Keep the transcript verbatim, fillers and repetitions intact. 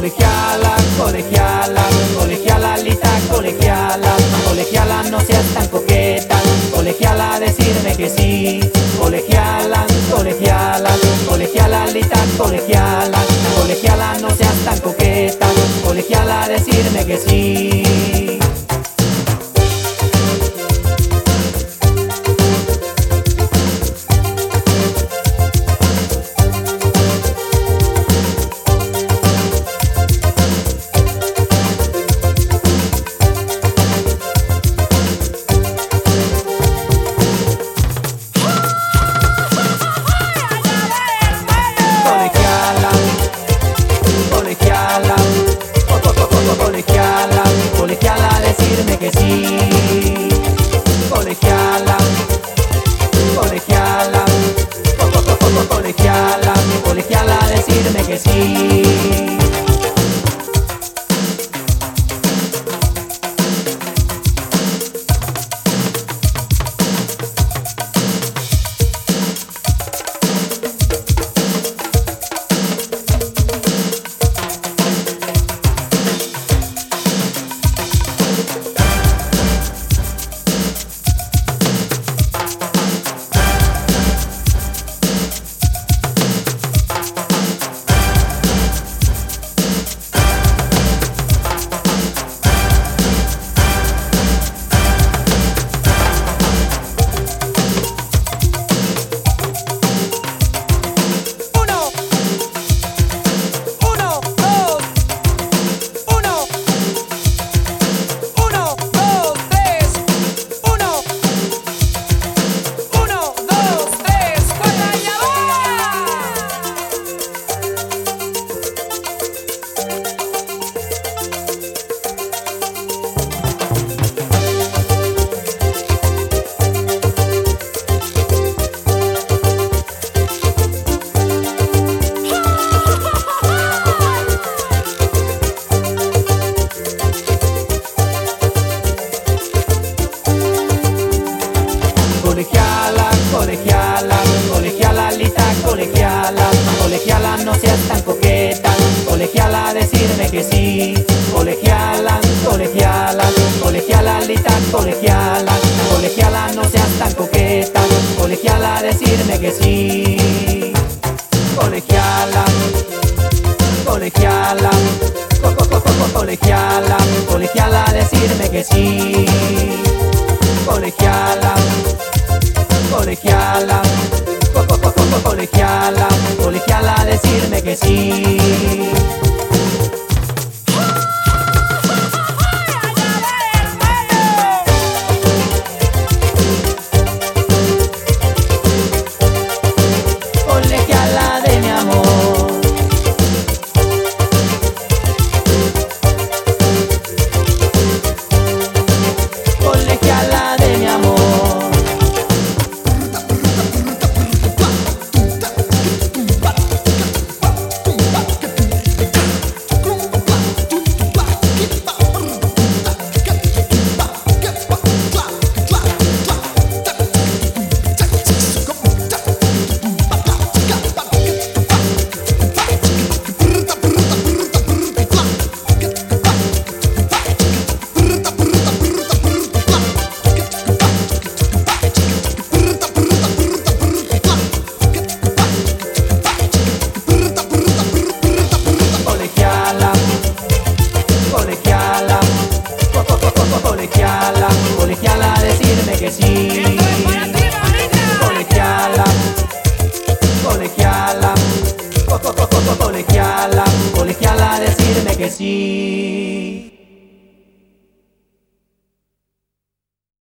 Colegiala, colegiala, colegialalita, colegiala, colegiala no seas tan coqueta, colegiala decirme que sí, colegiala, colegiala, colegialalita, colegiala, colegiala no seas tan coqueta, colegiala decirme que sí. Colegiala, colegiala, decirme que sí. Colegiala, colegiala, colegiala, colegiala, decirme que sí. Colegiala, colegiala, colegialalita, colegiala, colegiala no seas tan coqueta, colegiala decirme que sí, colegiala, colegiala, colegialalita, colegiala, colegiala no seas tan coqueta, colegiala decirme que sí. Colegiala, colegiala, co co co colegiala, colegiala decirme que sí. Colegiala, colegiala, co co co colegiala, colegiala decirme que sí. Colegiala de mi amor, colegiala de mi amor. Colegiala, colegiala, decirme que sí. Colegiala, colegiala, co co co colegiala, colegiala, decirme que sí.